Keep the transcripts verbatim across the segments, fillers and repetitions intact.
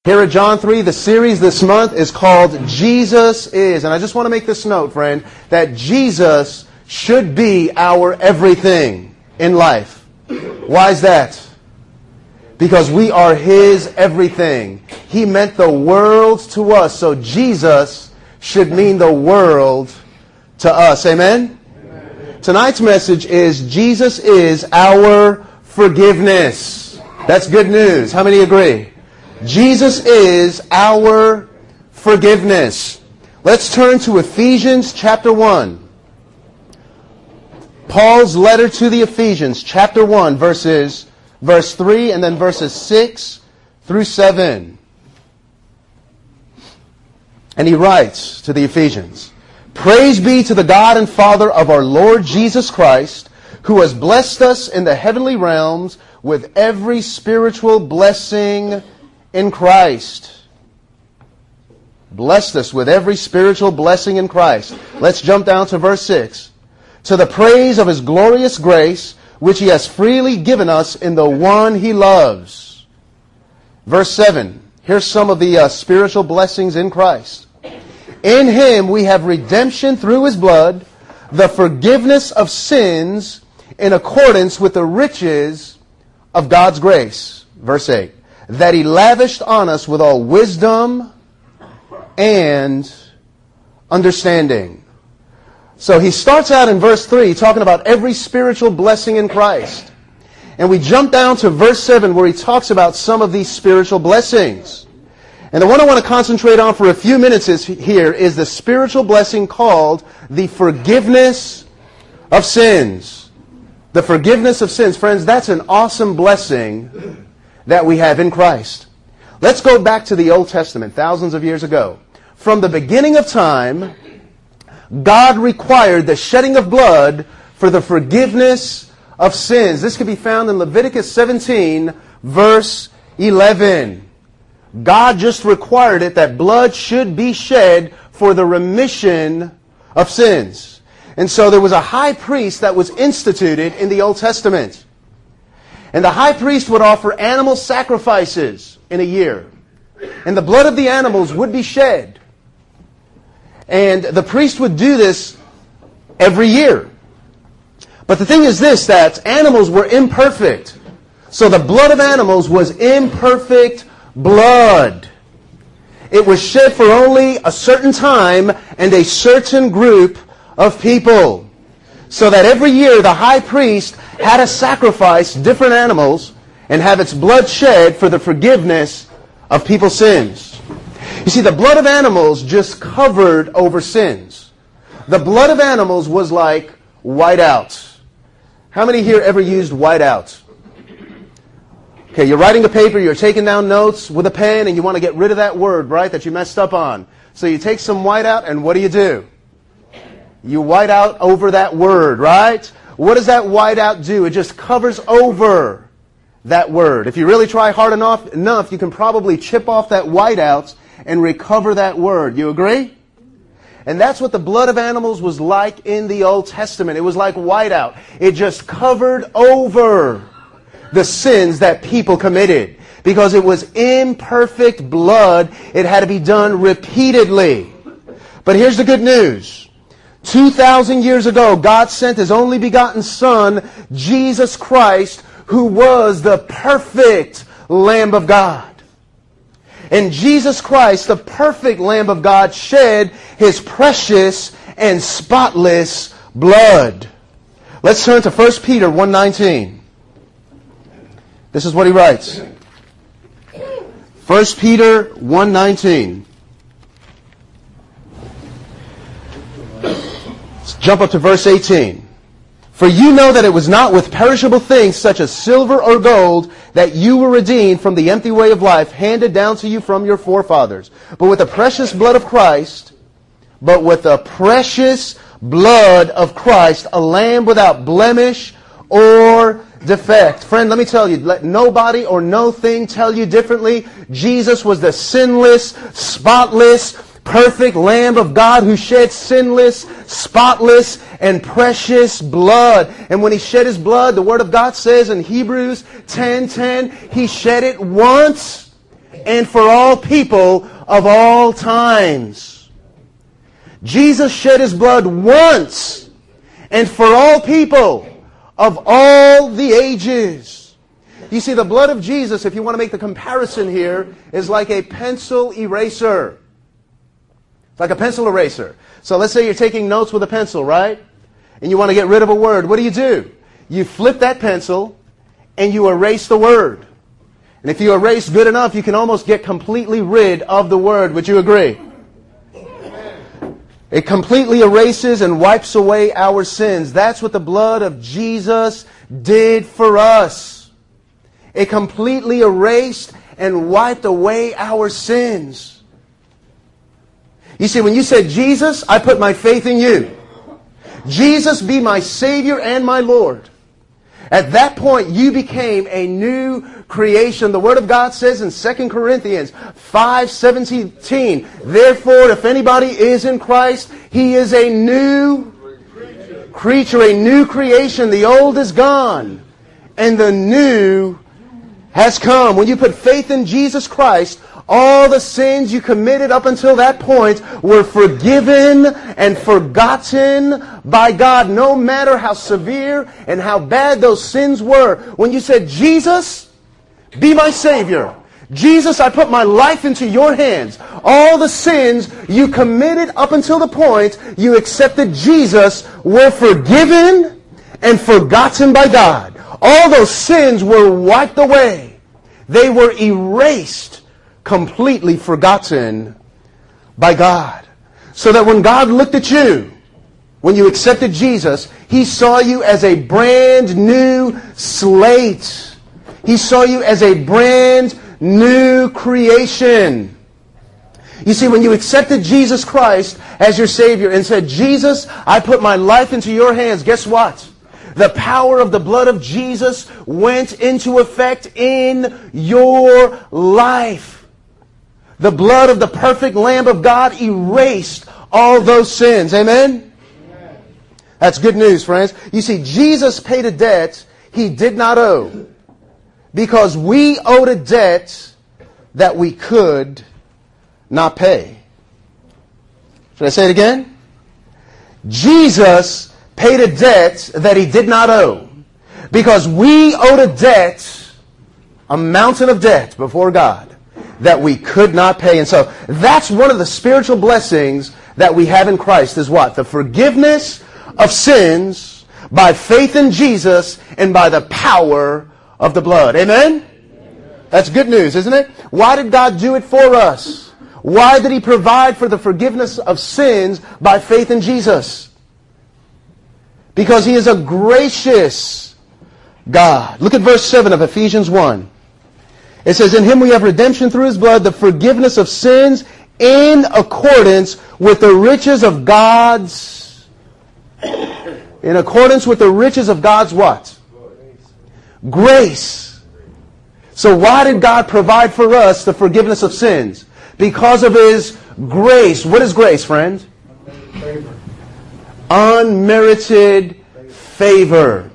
Here at John three, the series this month is called Jesus Is. And I just want to make this note, friend, that Jesus should be our everything in life. Why is that? Because we are His everything. He meant the world to us, so Jesus should mean the world to us. Amen? Amen. Tonight's message is Jesus is our forgiveness. That's good news. How many agree? Jesus is our forgiveness. Let's turn to Ephesians chapter one. Paul's letter to the Ephesians, chapter one, verses, verse three, and then verses six through seven. And he writes to the Ephesians, "Praise be to the God and Father of our Lord Jesus Christ, who has blessed us in the heavenly realms with every spiritual blessing in Christ." Blessed us with every spiritual blessing in Christ. Let's jump down to verse six. "To the praise of His glorious grace, which He has freely given us in the one He loves." Verse seven. Here's some of the uh, spiritual blessings in Christ. "In Him we have redemption through His blood, the forgiveness of sins in accordance with the riches of God's grace." Verse eight. "That He lavished on us with all wisdom and understanding." So he starts out in verse three talking about every spiritual blessing in Christ. And we jump down to verse seven where he talks about some of these spiritual blessings. And the one I want to concentrate on for a few minutes is here is the spiritual blessing called the forgiveness of sins. The forgiveness of sins. Friends, that's an awesome blessing that we have in Christ. Let's go back to the Old Testament, thousands of years ago. From the beginning of time, God required the shedding of blood for the forgiveness of sins. This can be found in Leviticus seventeen, verse eleven. God just required it that blood should be shed for the remission of sins. And so there was a high priest that was instituted in the Old Testament. And the high priest would offer animal sacrifices in a year. And the blood of the animals would be shed. And the priest would do this every year. But the thing is this, that animals were imperfect. So the blood of animals was imperfect blood. It was shed for only a certain time and a certain group of people. So that every year the high priest had to sacrifice different animals and have its blood shed for the forgiveness of people's sins. You see, the blood of animals just covered over sins. The blood of animals was like whiteout. How many here ever used whiteout? Okay, you're writing a paper, you're taking down notes with a pen, and you want to get rid of that word, right, that you messed up on. So you take some whiteout, and what do you do? You white out over that word, right? What does that whiteout do? It just covers over that word. If you really try hard enough, enough, you can probably chip off that whiteout and recover that word. You agree? And that's what the blood of animals was like in the Old Testament. It was like whiteout. It just covered over the sins that people committed. Because it was imperfect blood, it had to be done repeatedly. But here's the good news. Two thousand years ago, God sent His only begotten Son, Jesus Christ, who was the perfect Lamb of God. And Jesus Christ, the perfect Lamb of God, shed His precious and spotless blood. Let's turn to First Peter one nineteen. This is what he writes. First Peter one nineteen. Jump up to verse eighteen. "For you know that it was not with perishable things such as silver or gold that you were redeemed from the empty way of life handed down to you from your forefathers, but with the precious blood of Christ, but with the precious blood of Christ, a lamb without blemish or defect." Friend, let me tell you, let nobody or no thing tell you differently. Jesus was the sinless, spotless, perfect Lamb of God who shed sinless, spotless, and precious blood. And when He shed His blood, the Word of God says in Hebrews ten ten, He shed it once and for all people of all times. Jesus shed his blood once and for all people of all the ages. You see, the blood of Jesus, if you want to make the comparison here, is like a pencil eraser. It's like a pencil eraser. So let's say you're taking notes with a pencil, right? And you want to get rid of a word. What do you do? You flip that pencil and you erase the word. And if you erase good enough, you can almost get completely rid of the word. Would you agree? It completely erases and wipes away our sins. That's what the blood of Jesus did for us. It completely erased and wiped away our sins. You see, when you said, Jesus, I put my faith in you. Jesus, be my Savior and my Lord. At that point, you became a new creation. The Word of God says in Second Corinthians five seventeen, therefore, if anybody is in Christ, he is a new creature, a new creation. The old is gone, and the new has come. When you put faith in Jesus Christ, all the sins you committed up until that point were forgiven and forgotten by God, no matter how severe and how bad those sins were. When you said, Jesus, be my Savior. Jesus, I put my life into your hands. All the sins you committed up until the point you accepted Jesus were forgiven and forgotten by God. All those sins were wiped away. They were erased, completely forgotten by God. So that when God looked at you, when you accepted Jesus, He saw you as a brand new slate. He saw you as a brand new creation. You see, when you accepted Jesus Christ as your Savior and said, Jesus, I put my life into your hands, guess what? The power of the blood of Jesus went into effect in your life. The blood of the perfect Lamb of God erased all those sins. Amen? Amen? That's good news, friends. You see, Jesus paid a debt He did not owe because we owed a debt that we could not pay. Should I say it again? Jesus paid a debt that He did not owe because we owed a debt, a mountain of debt before God that we could not pay. And so that's one of the spiritual blessings that we have in Christ is what? The forgiveness of sins by faith in Jesus and by the power of the blood. Amen? That's good news, isn't it? Why did God do it for us? Why did He provide for the forgiveness of sins by faith in Jesus? Because He is a gracious God. Look at verse seven of Ephesians one. It says, in Him we have redemption through His blood, the forgiveness of sins in accordance with the riches of God's... In accordance with the riches of God's what? Grace. So why did God provide for us the forgiveness of sins? Because of His grace. What is grace, friend? Favor. Unmerited favor.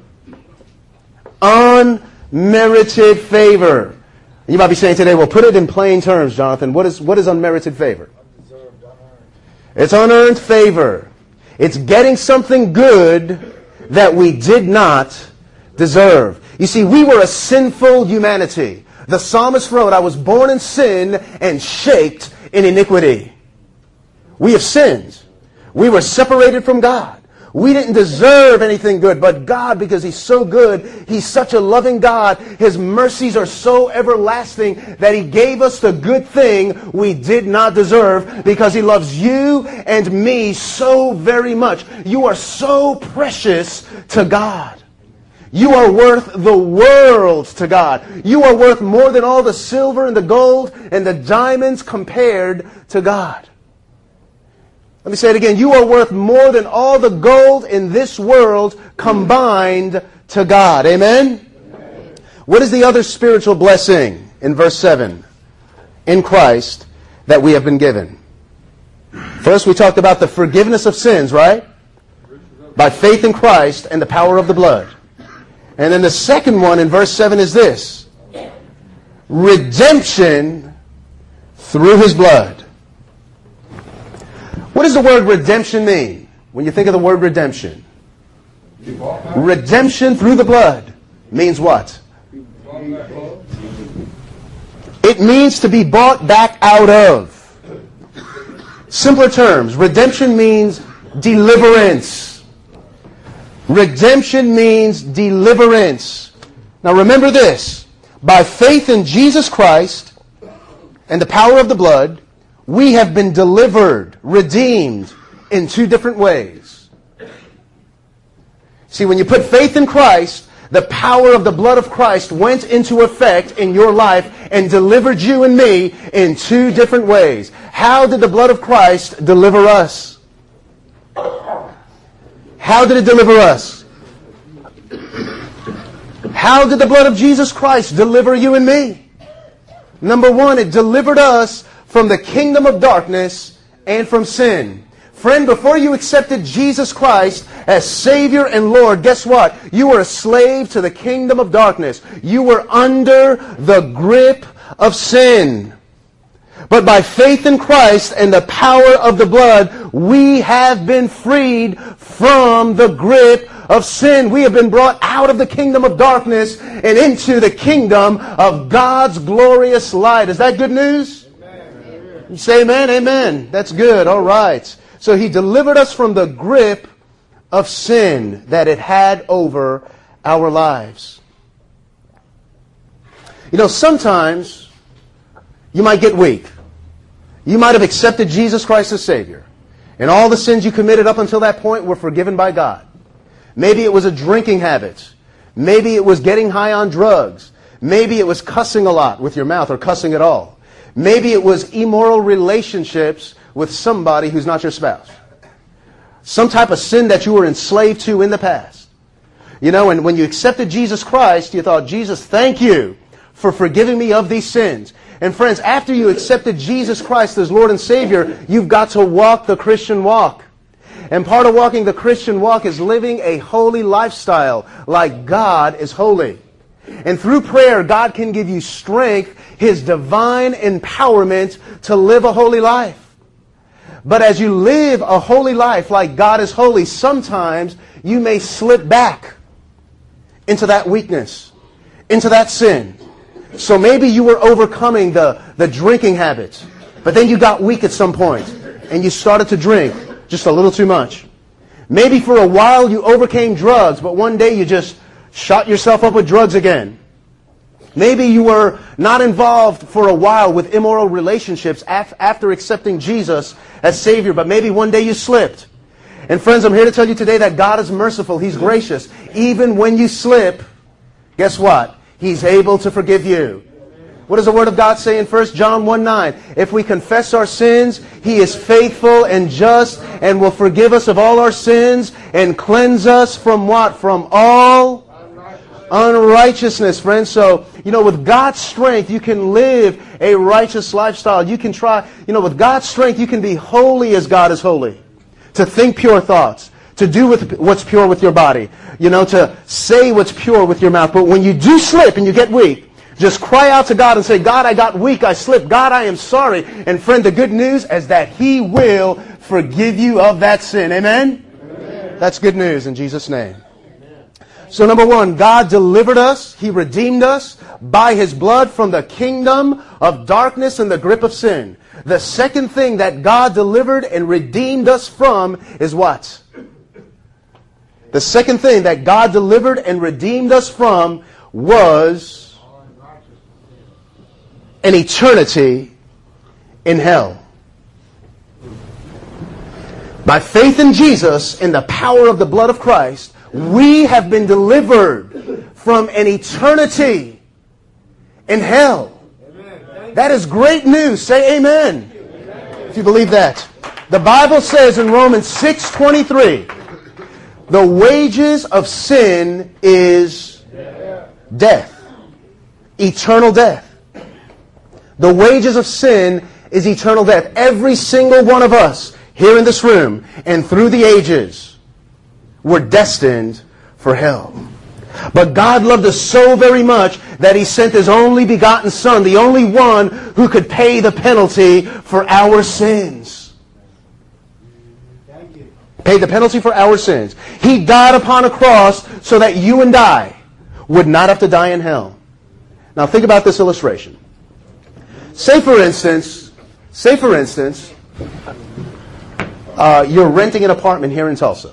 Unmerited favor. You might be saying today, well, put it in plain terms, Jonathan. What is, what is unmerited favor? Undeserved, unearned. It's unearned favor. It's getting something good that we did not deserve. You see, we were a sinful humanity. The psalmist wrote, I was born in sin and shaped in iniquity. We have sinned. We were separated from God. We didn't deserve anything good, but God, because He's so good, He's such a loving God, His mercies are so everlasting that He gave us the good thing we did not deserve because He loves you and me so very much. You are so precious to God. You are worth the world to God. You are worth more than all the silver and the gold and the diamonds compared to God. Let me say it again. You are worth more than all the gold in this world combined to God. Amen? Amen? What is the other spiritual blessing in verse seven? In Christ that we have been given. First we talked about the forgiveness of sins, right? By faith in Christ and the power of the blood. And then the second one in verse seven is this. Redemption through His blood. What does the word redemption mean when you think of the word redemption? Redemption through the blood means what? It means to be bought back out of. Simpler terms, redemption means deliverance. Redemption means deliverance. Now remember this. By faith in Jesus Christ and the power of the blood, we have been delivered, redeemed in two different ways. See, when you put faith in Christ, the power of the blood of Christ went into effect in your life and delivered you and me in two different ways. How did the blood of Christ deliver us? How did it deliver us? How did the blood of Jesus Christ deliver you and me? Number one, it delivered us from the kingdom of darkness and from sin. Friend, before you accepted Jesus Christ as Savior and Lord, guess what? You were a slave to the kingdom of darkness. You were under the grip of sin. But by faith in Christ and the power of the blood, we have been freed from the grip of sin. We have been brought out of the kingdom of darkness and into the kingdom of God's glorious light. Is that good news? Amen. You say amen? Amen. That's good. All right. So He delivered us from the grip of sin that it had over our lives. You know, sometimes you might get weak. You might have accepted Jesus Christ as Savior, and all the sins you committed up until that point were forgiven by God. Maybe it was a drinking habit. Maybe it was getting high on drugs. Maybe it was cussing a lot with your mouth or cussing at all. Maybe it was immoral relationships with somebody who's not your spouse. Some type of sin that you were enslaved to in the past. You know, and when you accepted Jesus Christ, you thought, Jesus, thank you for forgiving me of these sins. And friends, after you accepted Jesus Christ as Lord and Savior, you've got to walk the Christian walk. And part of walking the Christian walk is living a holy lifestyle like God is holy. And through prayer, God can give you strength, His divine empowerment to live a holy life. But as you live a holy life like God is holy, sometimes you may slip back into that weakness, into that sin. So maybe you were overcoming the, the drinking habits, but then you got weak at some point and you started to drink just a little too much. Maybe for a while you overcame drugs, but one day you just shot yourself up with drugs again. Maybe you were not involved for a while with immoral relationships af- after accepting Jesus as Savior, but maybe one day you slipped. And friends, I'm here to tell you today that God is merciful. He's gracious. Even when you slip, guess what? He's able to forgive you. What does the Word of God say in First John one nine? If we confess our sins, He is faithful and just and will forgive us of all our sins and cleanse us from what? From all unrighteousness, friends. So, you know, with God's strength, you can live a righteous lifestyle. You can try, you know, with God's strength, you can be holy as God is holy. To think pure thoughts. To do with what's pure with your body. You know, to say what's pure with your mouth. But when you do slip and you get weak, just cry out to God and say, God, I got weak, I slipped. God, I am sorry. And friend, the good news is that He will forgive you of that sin. Amen? Amen. That's good news in Jesus' name. So number one, God delivered us. He redeemed us by His blood from the kingdom of darkness and the grip of sin. The second thing that God delivered and redeemed us from is what? The second thing that God delivered and redeemed us from was an eternity in hell. By faith in Jesus and the power of the blood of Christ, we have been delivered from an eternity in hell. That is great news. Say amen, if you believe that. The Bible says in Romans six twenty-three, the wages of sin is death. Eternal death. The wages of sin is eternal death. Every single one of us here in this room and through the ages were destined for hell. But God loved us so very much that He sent His only begotten Son, the only one who could pay the penalty for our sins. Thank you. Paid the penalty for our sins. He died upon a cross so that you and I would not have to die in hell. Now think about this illustration. Say for instance, say for instance, uh, you're renting an apartment here in Tulsa.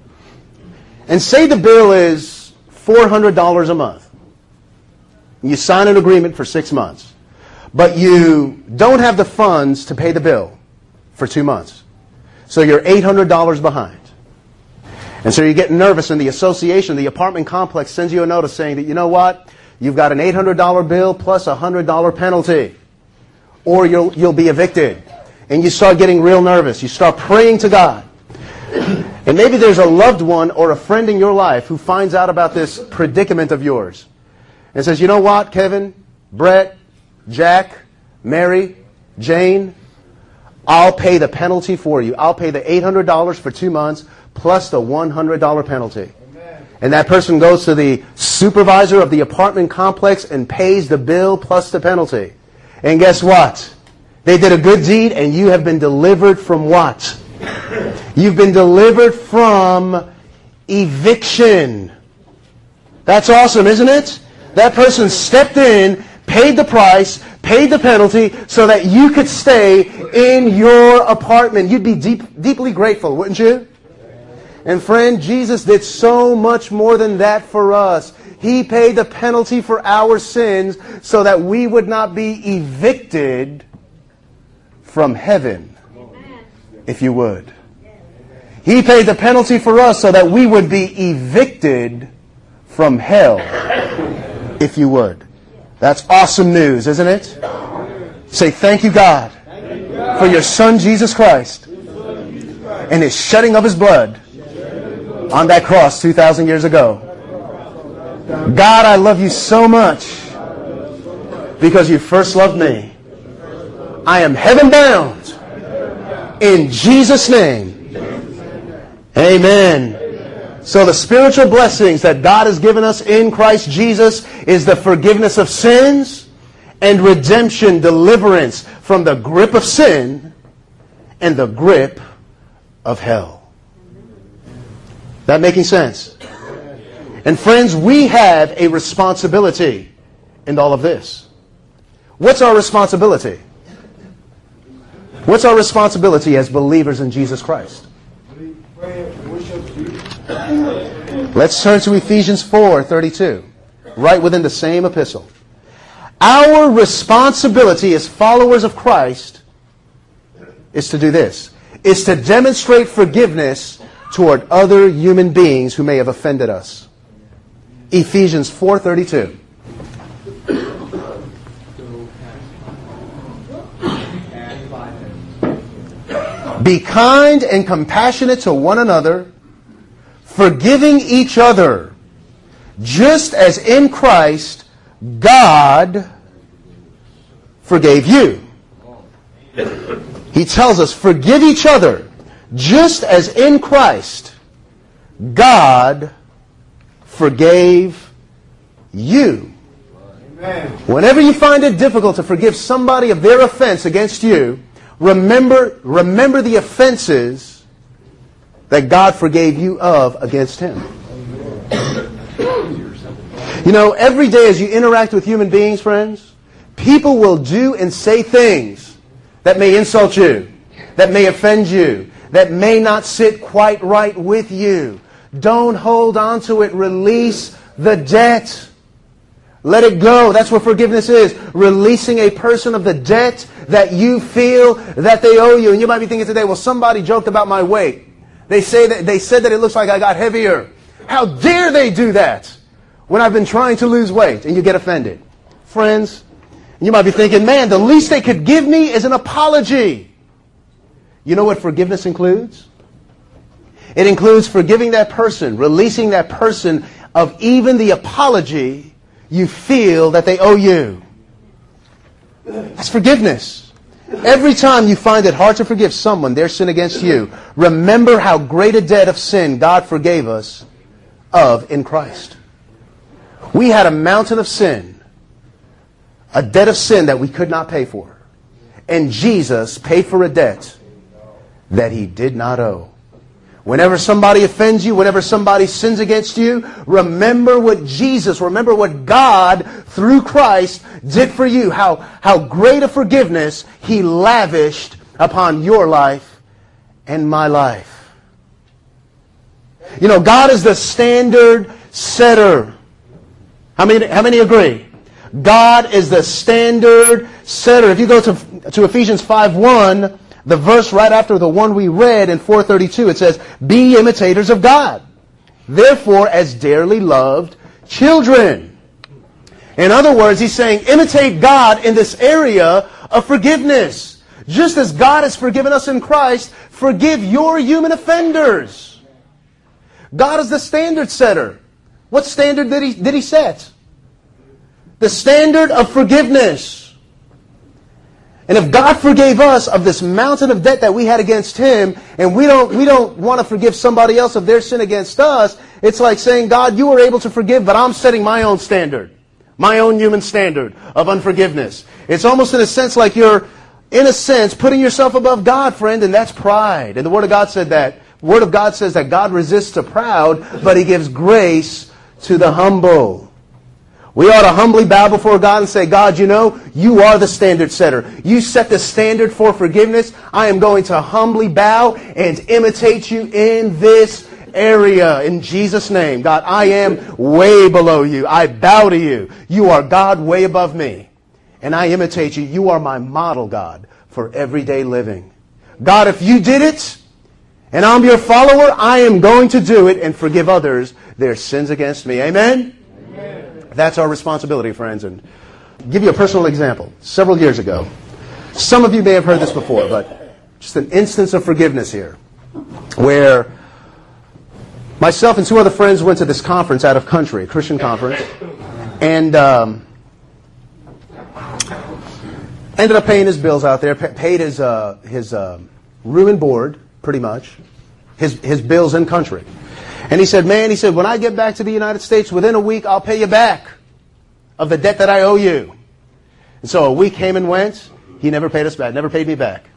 And say the bill is four hundred dollars a month. You sign an agreement for six months. But you don't have the funds to pay the bill for two months. So you're eight hundred dollars behind. And so you're getting nervous, and the association, the apartment complex, sends you a notice saying that, you know what, you've got an eight hundred dollars bill plus a one hundred dollars penalty, or you'll, you'll be evicted. And you start getting real nervous. You start praying to God. And maybe there's a loved one or a friend in your life who finds out about this predicament of yours and says, you know what, Kevin, Brett, Jack, Mary, Jane, I'll pay the penalty for you. I'll pay the eight hundred dollars for two months plus the one hundred dollars penalty. Amen. And that person goes to the supervisor of the apartment complex and pays the bill plus the penalty. And guess what? They did a good deed, and you have been delivered from what? You've been delivered from eviction. That's awesome, isn't it? That person stepped in, paid the price, paid the penalty, so that you could stay in your apartment. You'd be deep, deeply grateful, wouldn't you? And friend, Jesus did so much more than that for us. He paid the penalty for our sins so that we would not be evicted from heaven, if you would. He paid the penalty for us so that we would be evicted from hell, if you would. That's awesome news, isn't it? Say, thank you, God, for your Son, Jesus Christ, and His shedding of His blood on that cross two thousand years ago. God, I love you so much because you first loved me. I am heaven bound in Jesus' name. Amen. So the spiritual blessings that God has given us in Christ Jesus is the forgiveness of sins and redemption, deliverance from the grip of sin and the grip of hell. That making sense? And friends, we have a responsibility in all of this. What's our responsibility? What's our responsibility as believers in Jesus Christ? Let's turn to Ephesians four thirty-two, right within the same epistle. Our responsibility as followers of Christ is to do this, is to demonstrate forgiveness toward other human beings who may have offended us. Ephesians four thirty-two. Be kind and compassionate to one another, forgiving each other, just as in Christ God forgave you. He tells us, forgive each other, just as in Christ God forgave you. Amen. Whenever you find it difficult to forgive somebody of their offense against you, remember, remember the offenses that God forgave you of against Him. You know, every day as you interact with human beings, friends, people will do and say things that may insult you, that may offend you, that may not sit quite right with you. Don't hold on to it. Release the debt. Let it go. That's what forgiveness is. Releasing a person of the debt that you feel that they owe you. And you might be thinking today, well, somebody joked about my weight. They say that they said that it looks like I got heavier. How dare they do that when I've been trying to lose weight? And you get offended. Friends, you might be thinking, man, the least they could give me is an apology. You know what forgiveness includes? It includes forgiving that person, releasing that person of even the apology you feel that they owe you. That's forgiveness. Every time you find it hard to forgive someone their sin against you, remember how great a debt of sin God forgave us of in Christ. We had a mountain of sin, a debt of sin that we could not pay for. And Jesus paid for a debt that He did not owe. Whenever somebody offends you, whenever somebody sins against you, remember what Jesus, remember what God, through Christ, did for you. How, how great a forgiveness He lavished upon your life and my life. You know, God is the standard setter. How many, how many agree? God is the standard setter. If you go to, to Ephesians five one, the verse right after the one we read in four thirty-two, it says, "Be imitators of God, therefore as dearly loved children." In other words, he's saying, imitate God in this area of forgiveness. Just as God has forgiven us in Christ, forgive your human offenders. God is the standard setter. What standard did he, did he set? The standard of forgiveness. And if God forgave us of this mountain of debt that we had against Him, and we don't we don't want to forgive somebody else of their sin against us, it's like saying, God, you were able to forgive, but I'm setting my own standard, my own human standard of unforgiveness. It's almost in a sense like you're, in a sense, putting yourself above God, friend, and that's pride. And the Word of God said that. The Word of God says that God resists the proud, but He gives grace to the humble. We ought to humbly bow before God and say, God, you know, you are the standard setter. You set the standard for forgiveness. I am going to humbly bow and imitate you in this area. In Jesus' name, God, I am way below you. I bow to you. You are God way above me. And I imitate you. You are my model, God, for everyday living. God, if you did it, and I'm your follower, I am going to do it and forgive others their sins against me. Amen? Amen. That's our responsibility, friends. And I'll give you a personal example. Several years ago, some of you may have heard this before, but just an instance of forgiveness here, where myself and two other friends went to this conference out of country, a Christian conference, and um, ended up paying his bills out there, paid his uh, his uh, room and board, pretty much, his his bills in country. And he said, man, he said, when I get back to the United States, within a week, I'll pay you back of the debt that I owe you. And so a week came and went. He never paid us back, never paid me back.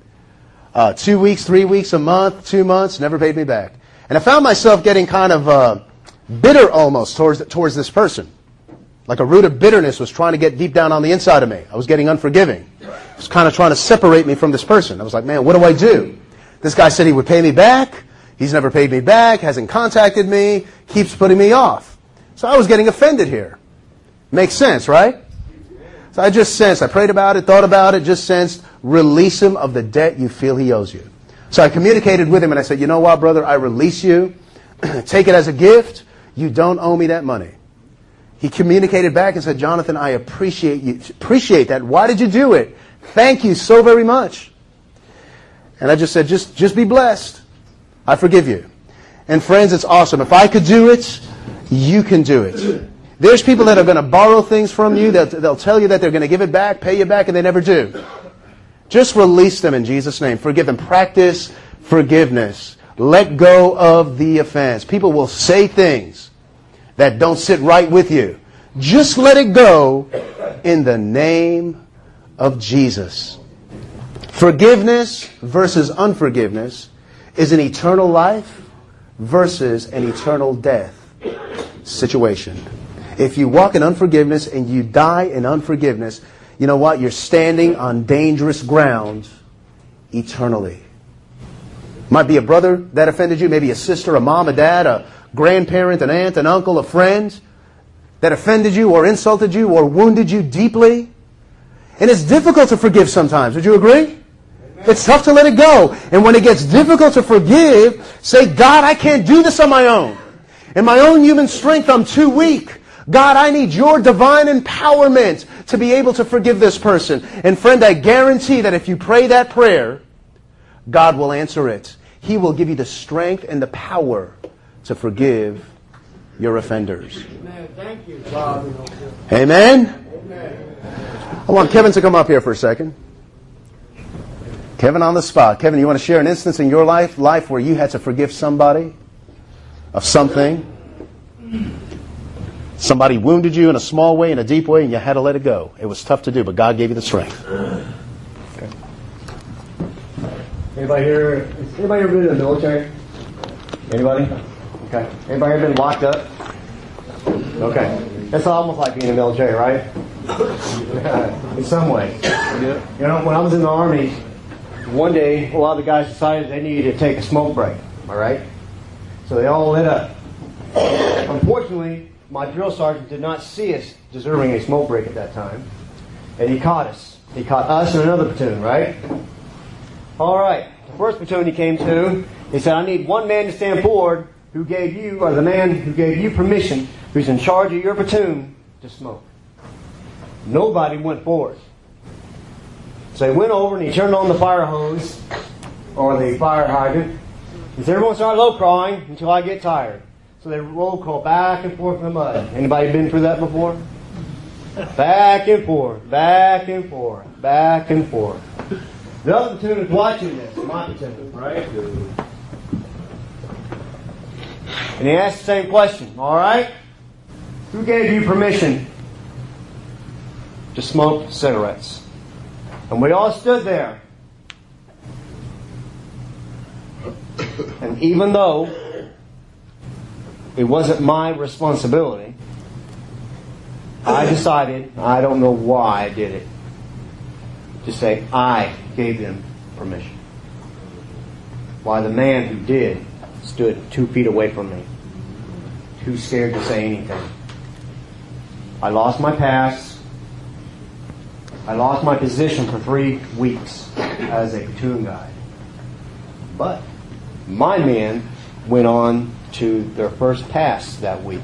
Uh, two weeks, three weeks, a month, two months, never paid me back. And I found myself getting kind of uh, bitter almost towards, towards this person. Like a root of bitterness was trying to get deep down on the inside of me. I was getting unforgiving. It was kind of trying to separate me from this person. I was like, man, what do I do? This guy said he would pay me back. He's never paid me back, hasn't contacted me, keeps putting me off. So I was getting offended here. Makes sense, right? So I just sensed, I prayed about it, thought about it, just sensed, release him of the debt you feel he owes you. So I communicated with him and I said, you know what, brother, I release you. Take it as a gift. You don't owe me that money. He communicated back and said, Jonathan, I appreciate you, appreciate that. Why did you do it? Thank you so very much. And I just said, just, just be blessed. I forgive you. And friends, it's awesome. If I could do it, you can do it. There's people that are going to borrow things from you. That they'll tell you that they're going to give it back, pay you back, and they never do. Just release them in Jesus' name. Forgive them. Practice forgiveness. Let go of the offense. People will say things that don't sit right with you. Just let it go in the name of Jesus. Forgiveness versus unforgiveness is an eternal life versus an eternal death situation. If you walk in unforgiveness and you die in unforgiveness, you know what? You're standing on dangerous ground eternally. Might be a brother that offended you, maybe a sister, a mom, a dad, a grandparent, an aunt, an uncle, a friend that offended you or insulted you or wounded you deeply. And it's difficult to forgive sometimes. Would you agree? It's tough to let it go. And when it gets difficult to forgive, say, God, I can't do this on my own. In my own human strength, I'm too weak. God, I need your divine empowerment to be able to forgive this person. And friend, I guarantee that if you pray that prayer, God will answer it. He will give you the strength and the power to forgive your offenders. Amen. Thank you, God. Amen? Amen. I want Kevin to come up here for a second. Kevin on the spot. Kevin, you want to share an instance in your life, life where you had to forgive somebody of something? Somebody wounded you in a small way, in a deep way, and you had to let it go. It was tough to do, but God gave you the strength. Okay. Anybody here? Has anybody ever been in the military? Anybody? Okay. Anybody ever been locked up? Okay. That's almost like being in the military, right? In some way. You know, when I was in the Army, one day a lot of the guys decided they needed to take a smoke break. All right? So they all lit up. Unfortunately, my drill sergeant did not see us deserving a smoke break at that time. And he caught us. He caught us and another platoon, right? All right. The first platoon he came to, he said, I need one man to stand forward who gave you, or the man who gave you permission, who's in charge of your platoon, to smoke. Nobody went forward. So he went over and he turned on the fire hose, or the fire hydrant. He said, everyone start low crawling until I get tired. So they roll crawl back and forth in the mud. Anybody been through that before? Back and forth, back and forth, back and forth. The other platoon is watching this, my platoon, right? And he asked the same question, all right? Who gave you permission to smoke cigarettes? And we all stood there. And even though it wasn't my responsibility, I decided, I don't know why I did it, to say I gave them permission. Why the man who did stood two feet away from me, too scared to say anything. I lost my pass. I lost my position for three weeks as a platoon guide. But my men went on to their first pass that week.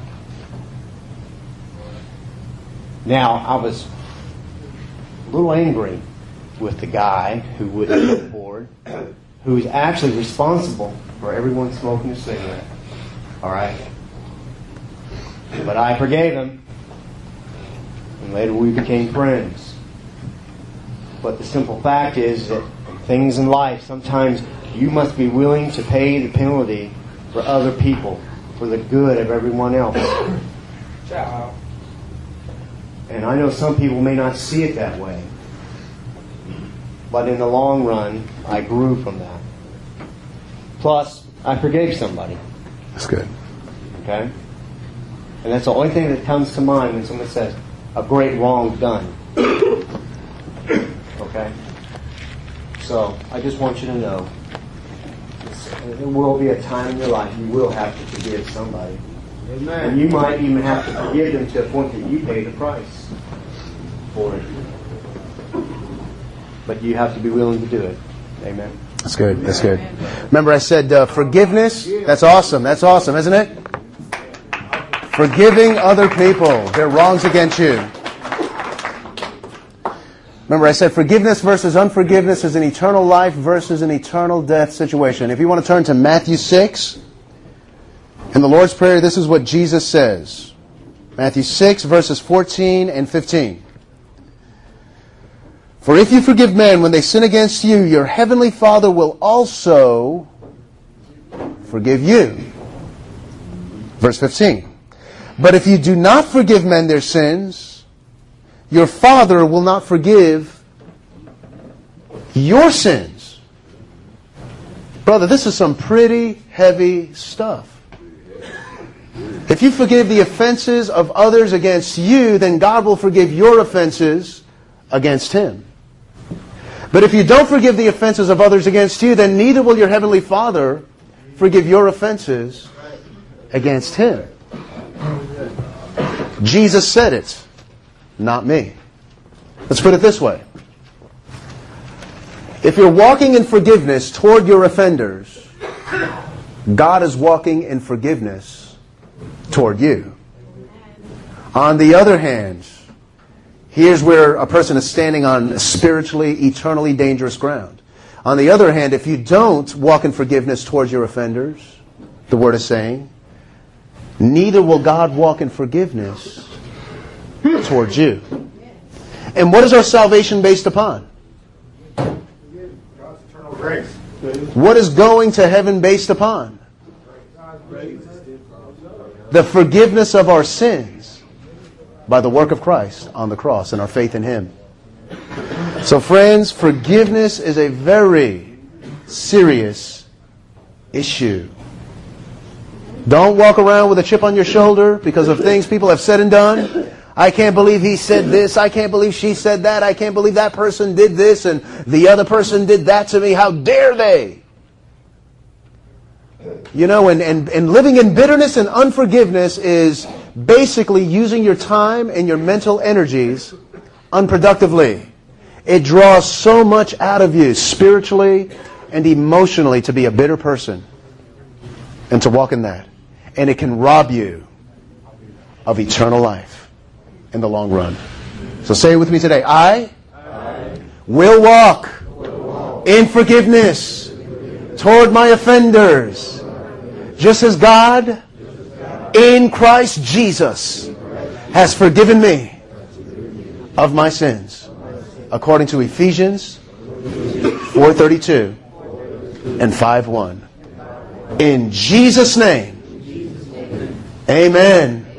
Now, I was a little angry with the guy who wouldn't go forward, who's actually responsible for everyone smoking a cigarette. All right? But I forgave him. And later we became friends. But the simple fact is that in things in life, sometimes you must be willing to pay the penalty for other people, for the good of everyone else. And I know some people may not see it that way. But in the long run, I grew from that. Plus, I forgave somebody. That's good. Okay? And that's the only thing that comes to mind when someone says, a great wrong done. Okay? So, I just want you to know, there will be a time in your life you will have to forgive somebody. Amen. And you might even have to forgive them to a point that you pay the price for it. But you have to be willing to do it. Amen. That's good. That's good. Remember I said uh, forgiveness? That's awesome. That's awesome, isn't it? Forgiving other people, their wrongs against you. Remember I said forgiveness versus unforgiveness is an eternal life versus an eternal death situation. If you want to turn to Matthew six, in the Lord's Prayer, this is what Jesus says. Matthew six, verses fourteen and fifteen. For if you forgive men when they sin against you, your heavenly Father will also forgive you. Verse fifteen. But if you do not forgive men their sins, your Father will not forgive your sins. Brother, this is some pretty heavy stuff. If you forgive the offenses of others against you, then God will forgive your offenses against Him. But if you don't forgive the offenses of others against you, then neither will your Heavenly Father forgive your offenses against Him. Jesus said it, not me. Let's put it this way. If you're walking in forgiveness toward your offenders, God is walking in forgiveness toward you. On the other hand, here's where a person is standing on spiritually, eternally dangerous ground. On the other hand, if you don't walk in forgiveness towards your offenders, the Word is saying, neither will God walk in forgiveness towards you. And what is our salvation based upon? God's eternal grace. What is going to heaven based upon? The forgiveness of our sins. by the work of Christ on the cross and our faith in Him. So friends, forgiveness is a very serious issue. Don't walk around with a chip on your shoulder because of things people have said and done. I can't believe he said this. I can't believe she said that. I can't believe that person did this and the other person did that to me. How dare they? You know, and, and, and living in bitterness and unforgiveness is basically using your time and your mental energies unproductively. It draws so much out of you spiritually and emotionally to be a bitter person and to walk in that. And it can rob you of eternal life in the long run. So say it with me today. I, I will, walk will walk in forgiveness toward my offenders, just as God in Christ Jesus has forgiven me of my sins, according to Ephesians four thirty-two and five one. In Jesus' name, amen.